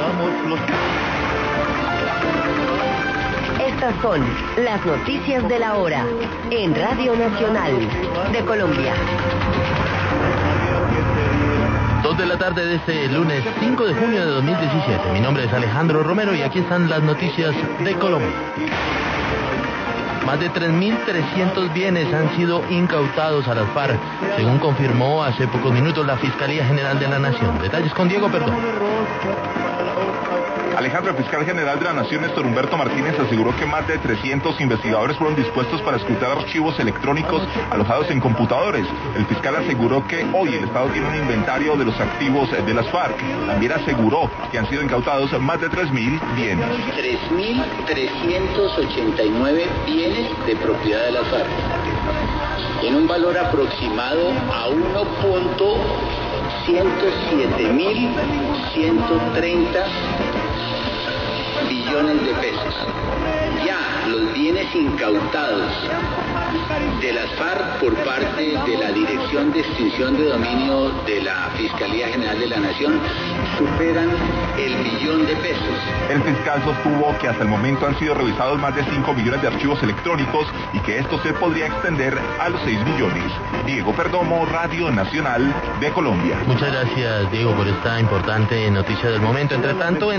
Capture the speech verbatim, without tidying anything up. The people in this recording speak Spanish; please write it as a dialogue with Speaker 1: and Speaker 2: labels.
Speaker 1: Estas son las noticias de la hora en Radio Nacional de Colombia.
Speaker 2: Dos de la tarde de este lunes cinco de junio de dos mil diecisiete. Mi nombre es Alejandro Romero y aquí están las noticias de Colombia. Más de tres mil trescientos bienes han sido incautados a las FARC, según confirmó hace pocos minutos la Fiscalía General de la Nación. Detalles con Diego Perdón.
Speaker 3: Alejandro, el fiscal general de la Nación, Néstor Humberto Martínez, aseguró que más de trescientos investigadores fueron dispuestos para escrutar archivos electrónicos alojados en computadores. El fiscal aseguró que hoy el Estado tiene un inventario de los activos de las FARC. También aseguró que han sido incautados más de tres mil bienes.
Speaker 4: tres mil trescientos ochenta y nueve bienes de propiedad de las FARC, en un valor aproximado a uno punto ciento siete mil ciento treinta billones de pesos. Ya los bienes incautados de las FARC por parte de la Dirección de Extinción de Dominio de la Fiscalía General de la Nación superan el billón de pesos.
Speaker 3: El fiscal sostuvo que hasta el momento han sido revisados más de cinco millones de archivos electrónicos y que esto se podría extender a los seis millones. Diego Perdomo, Radio Nacional de Colombia.
Speaker 2: Muchas gracias, Diego, por esta importante noticia del momento. Entre tanto, en